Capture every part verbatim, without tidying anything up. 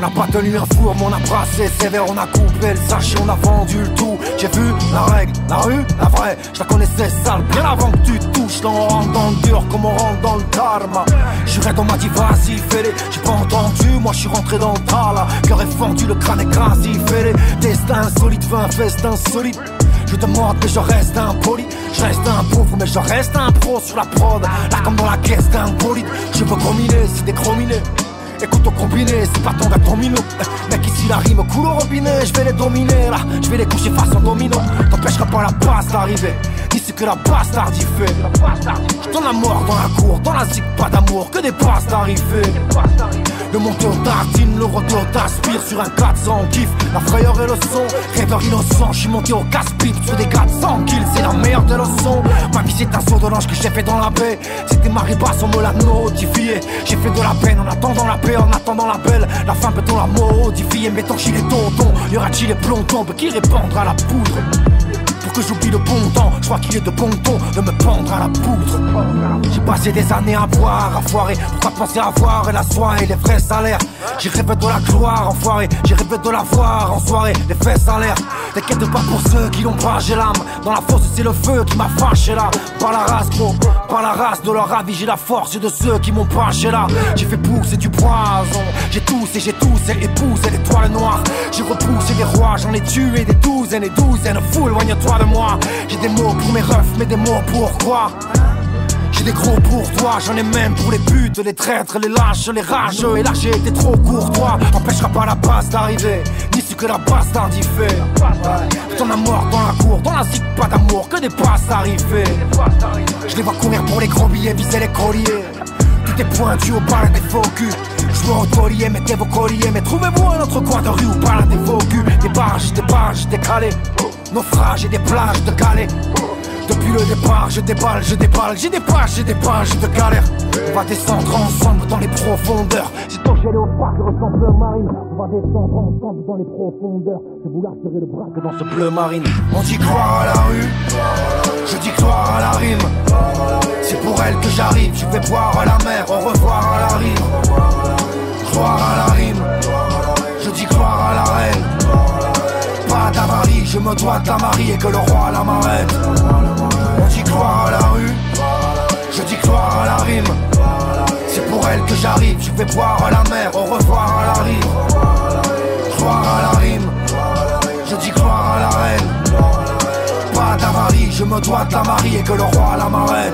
n'a pas tenu un four, mais on a brassé sévère, on a coupé le sachet, on a vendu le tout. J'ai vu la règle, la rue, la vraie, je la connaissais sale bien avant que tu touches. Là on rentre dans le dur comme on rentre dans le karma. J'irai dans ma dit vas-y fais-les, j'ai pas entendu, moi je suis rentré dans le tas là. Cœur est fendu, le crâne est crasé, fais-les. Destin insolite, fais un festin solide. Je te morte mais je reste impoli. Je reste un pauvre mais je reste un pro sur la prod. Là comme dans la caisse d'un bolide. Je veux chrominer, c'est des chrominés. Écoute au combiné, c'est pas ton d'être domino. Mec ici la rime coule au robinet. Je vais les dominer là, je vais les coucher face en domino. T'empêchera pas la passe d'arriver, ni ce que la bastarde y fait. Je donne la mort dans la cour, dans la zig pas d'amour, que des passes d'arriver. Le monté au tartine, le retour t'aspire sur un quatre cents kiff. La frayeur et le son, rêveur innocent. Je suis monté au casse-pipe sur des gars de cent kills, c'est la meilleure des leçons. Ma vie c'est un saut de l'ange que j'ai fait dans la baie. C'était ma ribasse, on me l'a notifié. J'ai fait de la peine en attendant la paix, en attendant la belle. La fin peut-on la modifier, mettons chez les tontons. Y'aura-t-il les plombs qui répandra la poudre pour que j'oublie le bon temps, je crois qu'il est de bon ton de me pendre à la poudre. J'ai passé des années à boire, à foirer. Pourquoi penser à voir et la soirée, les vrais salaires. J'ai rêvé de la gloire, enfoiré. J'ai rêvé de la voir en soirée, les fesses à l'air. T'inquiète pas pour ceux qui l'ont pas, j'ai l'âme. Dans la fosse c'est le feu qui m'a fâché là. Par la race gros, par la race de leur avis. J'ai la force de ceux qui m'ont pas j'ai là. J'ai fait pousser du poison. J'ai toussé, j'ai toussé, épousé l'étoile noire. J'ai repoussé les rois, j'en ai tué des douzaines et douzaines. Fou, éloigne-toi de moi. J'ai des mots pour mes refs, mais des mots pour quoi? J'ai des gros pour toi, j'en ai même pour les putes, les traîtres, les lâches, les rageux. Et là j'ai été trop courtois, empêchera pas la passe d'arriver, ni ce que la bastarde y fait. T'en as mort dans la cour, dans la zig pas d'amour, que des passes arrivées. Je les vois courir pour les gros billets, viser les colliers. Tout est pointu au bal des faux culs. Je me retolier, mettez vos colliers. Mais trouvez-vous un autre coin de rue où parlent des faux culs. Des barges, des barges décalées, naufrages et des plages de galets. Depuis le départ, je déballe, je déballe. J'ai des pages, j'ai des pages de galère. On va descendre ensemble dans les profondeurs. Si ton gelé au parc ressemble bleu marine, on va descendre ensemble dans les profondeurs. Je vous lâcherai le bras que dans ce bleu marine. On dit croire à la rue, je dis croire à la rime. C'est pour elle que j'arrive, je vais boire à la mer. Au revoir à la rime. Croire à la rime, je dis croire à la reine. Pas d'avarie, je me dois de la marier et que le roi la m'arrête. On dit croire à la rue, je dis croire à la rime. C'est pour elle que j'arrive, je vais boire à la mer. Au revoir à la rime. Croire à la rime, je dis croire à la reine. Pas d'avarie, je me dois de la marier et que le roi la m'arrête.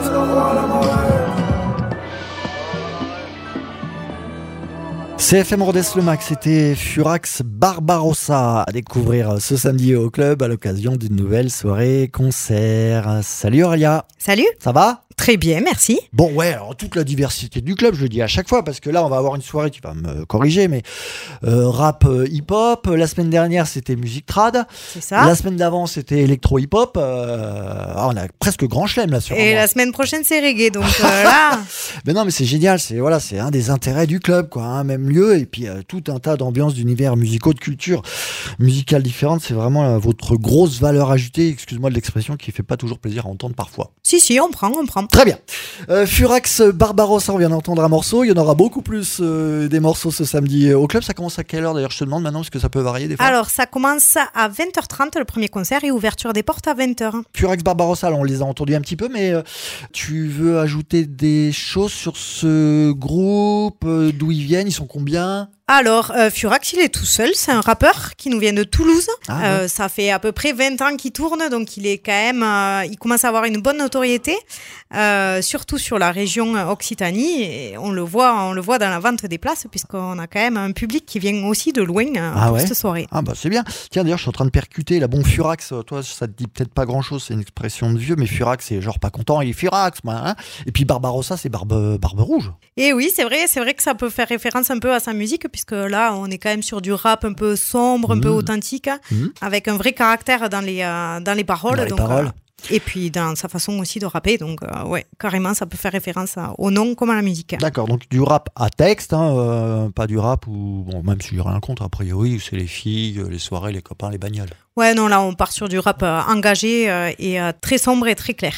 C F M Rodez Le Max, c'était Furax Barbarossa à découvrir ce samedi au club à l'occasion d'une nouvelle soirée concert. Salut Aurélia. Salut. Ça va ? Très bien, merci. Bon, ouais, alors toute la diversité du club, je le dis à chaque fois, parce que là, on va avoir une soirée, tu vas me corriger, mais euh, rap euh, hip-hop. La semaine dernière, c'était musique trad. C'est ça. La semaine d'avant, c'était électro-hip-hop. Euh, ah, on a presque grand chelem là sur Et la semaine prochaine, c'est reggae, donc euh, là. Mais non, mais c'est génial, c'est voilà, c'est un des intérêts du club, quoi, hein, même lieu, et puis euh, tout un tas d'ambiances, d'univers musicaux, de cultures musicales différentes. C'est vraiment euh, votre grosse valeur ajoutée, excuse-moi de l'expression, qui fait pas toujours plaisir à entendre parfois. Si, si, on prend, on prend. Très bien. Euh, Furax Barbarossa, on vient d'entendre un morceau. Il y en aura beaucoup plus euh, des morceaux ce samedi au club. Ça commence à quelle heure d'ailleurs? Je te demande maintenant parce que ça peut varier des fois. Alors, ça commence à vingt heures trente le premier concert et ouverture des portes à vingt heures. Furax Barbarossa, là, on les a entendus un petit peu, mais euh, tu veux ajouter des choses sur ce groupe? euh, D'où ils viennent? Ils sont combien? Alors, euh, Furax, il est tout seul. C'est un rappeur qui nous vient de Toulouse. Ah, ouais. euh, ça fait à peu près vingt ans qu'il tourne, donc il est quand même, euh, il commence à avoir une bonne notoriété, euh, surtout sur la région Occitanie. Et on le voit, on le voit dans la vente des places, puisqu'on a quand même un public qui vient aussi de loin euh, Ah pour ouais. cette soirée. Ah bah c'est bien. Tiens, d'ailleurs, je suis en train de percuter la bon Furax. Toi, ça te dit peut-être pas grand-chose, c'est une expression de vieux, mais Furax, c'est genre pas content, il est Furax, moi. Hein. Et puis Barbarossa, c'est barbe, barbe rouge. Et oui, c'est vrai, c'est vrai que ça peut faire référence un peu à sa musique, puisque là, on est quand même sur du rap un peu sombre, un mmh. peu authentique, mmh. avec un vrai caractère dans les, euh, dans les paroles. Dans les donc, paroles. Euh, et puis dans sa façon aussi de rapper, donc euh, ouais, carrément, ça peut faire référence à, au nom comme à la musique. D'accord, donc du rap à texte, hein, euh, pas du rap où, bon, même si j'ai rien contre, a priori, c'est les filles, les soirées, les copains, les bagnoles. Ouais, non, là, on part sur du rap euh, engagé euh, et euh, très sombre et très clair.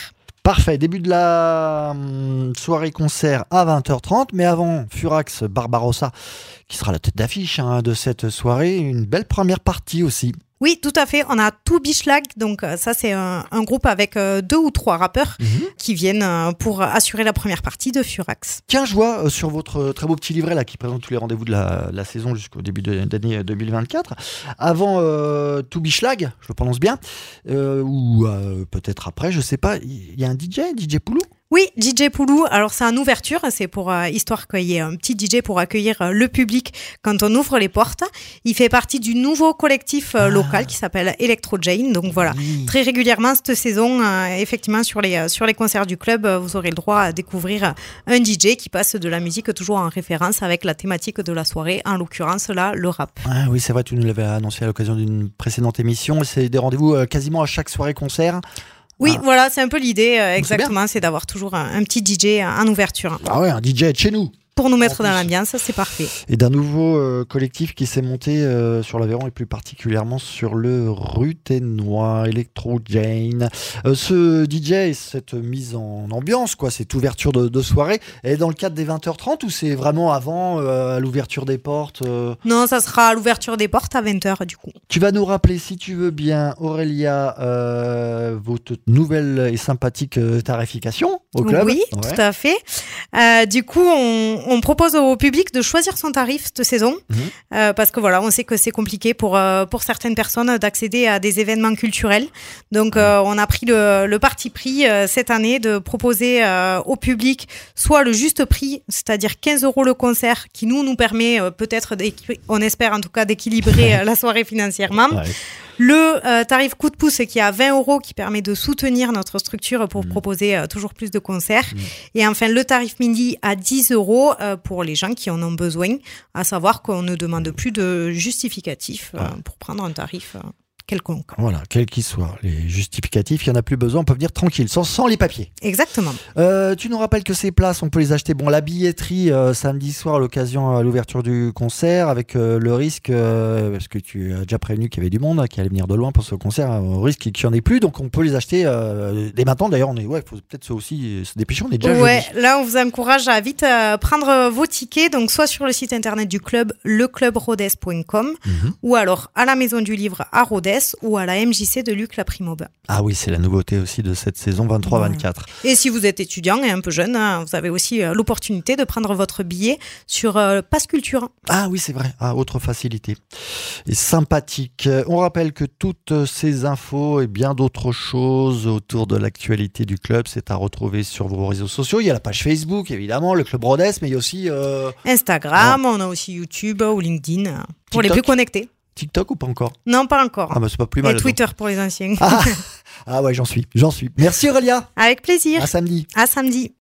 Parfait, début de la hum, soirée-concert à vingt heures trente, mais avant, Furax Barbarossa, qui sera la tête d'affiche hein, de cette soirée, une belle première partie aussi. Oui, tout à fait. On a To Be Schlag, donc euh, ça c'est un, un groupe avec euh, deux ou trois rappeurs mmh. qui viennent euh, pour assurer la première partie de Furax. Tiens, je vois euh, sur votre très beau petit livret là qui présente tous les rendez-vous de la, la saison jusqu'au début de l'année deux mille vingt-quatre. Avant euh, To Be Schlag, je le prononce bien, euh, ou euh, peut-être après, je sais pas. Il y a un D J, D J Poulou. Oui, D J Poulou, alors c'est en ouverture, c'est pour euh, histoire qu'il y ait un petit D J pour accueillir euh, le public quand on ouvre les portes. Il fait partie du nouveau collectif euh, ah. local qui s'appelle Electro Jane. Donc voilà, oui. Très régulièrement cette saison, euh, effectivement sur les, euh, sur les concerts du club, euh, vous aurez le droit à découvrir un D J qui passe de la musique toujours en référence avec la thématique de la soirée, en l'occurrence là, le rap. Ah, oui, c'est vrai, tu nous l'avais annoncé à l'occasion d'une précédente émission. C'est des rendez-vous euh, quasiment à chaque soirée-concert. Oui, ah. voilà, c'est un peu l'idée, euh, exactement, c'est, c'est d'avoir toujours un, un petit D J en ouverture. Ah ouais, un D J de chez nous. Pour nous mettre dans l'ambiance, c'est parfait. Et d'un nouveau euh, collectif qui s'est monté euh, sur l'Aveyron et plus particulièrement sur le Ruthénois, Electro Jane. Euh, ce D J et cette mise en ambiance, quoi, cette ouverture de, de soirée, est dans le cadre des vingt heures trente ou c'est vraiment avant, euh, à l'ouverture des portes euh... Non, ça sera à l'ouverture des portes à vingt heures du coup. Tu vas nous rappeler, si tu veux bien, Aurélia, euh, votre nouvelle et sympathique tarification au club. Oui, ouais. Tout à fait. Euh, du coup, on On propose au public de choisir son tarif cette saison mmh. euh, parce que voilà, on sait que c'est compliqué pour euh, pour certaines personnes d'accéder à des événements culturels. Donc, euh, on a pris le, le parti pris euh, cette année de proposer euh, au public soit le juste prix, c'est-à-dire quinze euros le concert, qui nous nous permet euh, peut-être, on espère en tout cas, d'équilibrer euh, la soirée financièrement. Ouais. Le euh, tarif coup de pouce qui est à vingt euros qui permet de soutenir notre structure pour mmh. proposer euh, toujours plus de concerts. Mmh. Et enfin, le tarif midi à dix euros euh, pour les gens qui en ont besoin, à savoir qu'on ne demande plus de justificatif euh, ah. pour prendre un tarif euh, quelconque. Voilà, quel qu'il soit. Les justificatifs, il n'y en a plus besoin, on peut venir tranquille, sans, sans les papiers. Exactement. Euh, tu nous rappelles que ces places, on peut les acheter. Bon, la billetterie, euh, samedi soir, à l'occasion à l'ouverture du concert, avec euh, le risque, euh, parce que tu as déjà prévenu qu'il y avait du monde, hein, qui allait venir de loin pour ce concert, hein, au risque qu'il n'y en ait plus, donc on peut les acheter euh, dès maintenant. D'ailleurs, on est, ouais, faut peut-être aussi se dépêcher, on est déjà ouais, jeudi. Là, on vous encourage à vite euh, prendre vos tickets, donc soit sur le site internet du club, le club rodez point com, mm-hmm. ou alors à la Maison du Livre à Rodez, ou à la M J C de Luc Laprimobe. Ah oui, c'est la nouveauté aussi de cette saison vingt-trois vingt-quatre. Ouais. Et si vous êtes étudiant et un peu jeune, hein, vous avez aussi euh, l'opportunité de prendre votre billet sur euh, Pass Culture. Ah oui, c'est vrai. Ah, autre facilité. Et sympathique. On rappelle que toutes ces infos et bien d'autres choses autour de l'actualité du club, c'est à retrouver sur vos réseaux sociaux. Il y a la page Facebook, évidemment, le Club Rodez, mais il y a aussi... Euh... Instagram, ah. on a aussi YouTube ou LinkedIn, pour TikTok. Les plus connectés. TikTok ou pas encore? Non, pas encore. Ah bah c'est pas plus mal. Et Twitter donc. Pour les anciens. Ah, ah ouais, j'en suis, j'en suis. Merci Aurélia. Avec plaisir. À samedi. À samedi.